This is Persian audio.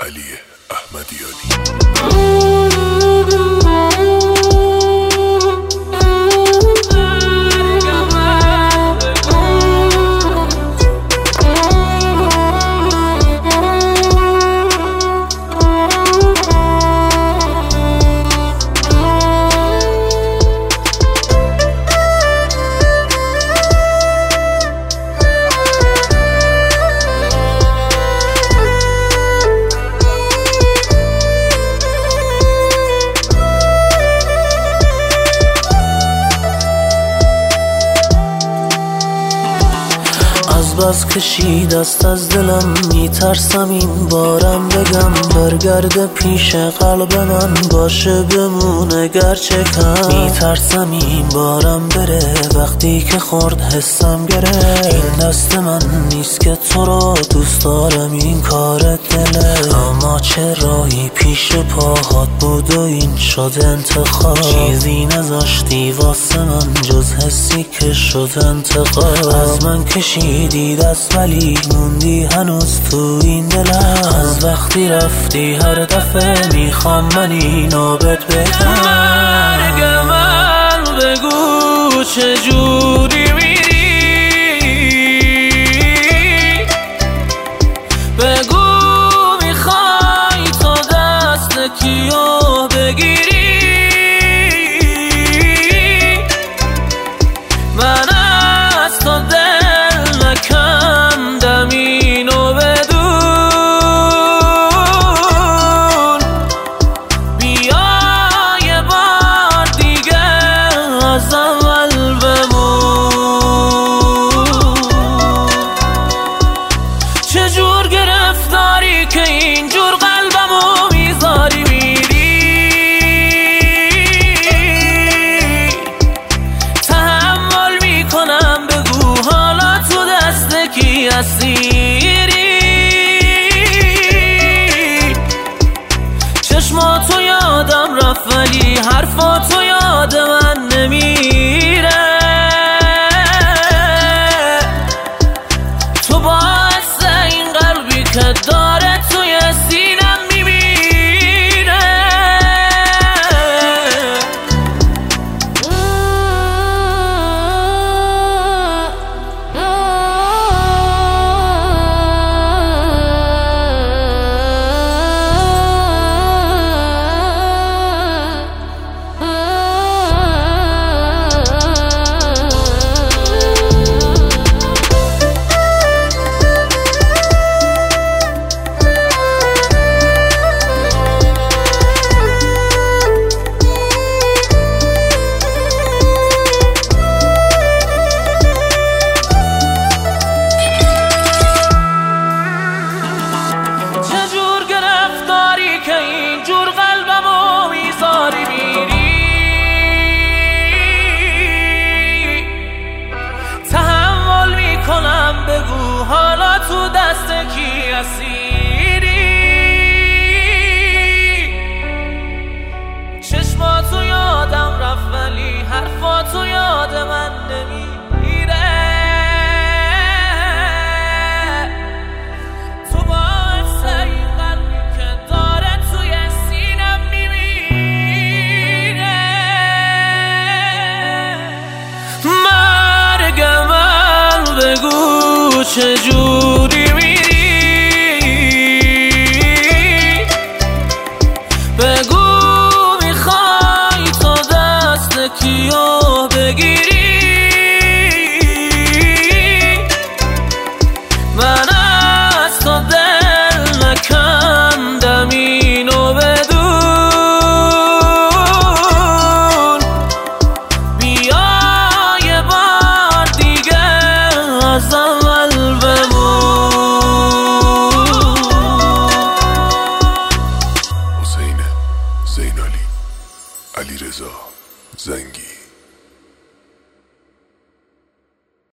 علی احمدیانی. بس کشید دست از دلم، میترسم این بارم بگم برگرده پیش قلب من، باشه بمونه گرچه کم. میترسم این بارم بره وقتی که خورد حسم گره. این دست من نیست که تو رو دوست دارم، این کار دله. اما چه راهی پیش پاهات بود و این شد انتخاب. چیزی نذاشتی واسه من جز حسی که شد انتقام. از من کشیدی دست ولی موندی هنوز تو این دلم. از وقتی رفتی هر دفعه میخوام من اینو بهت بگم. مرگ من بگو چجوری میری، بگو میخوای تو دست کیو بگیری. من از تو دل نکندم اینو بدون. بیا یه بار دیگه از اول بمون. چجور گرفتاری که اینجور قلبمو میذاری میری. تحمل میکنم بگو حالا تو دست کی اسیری. چشماتو یادم رفت ولی حرفاتو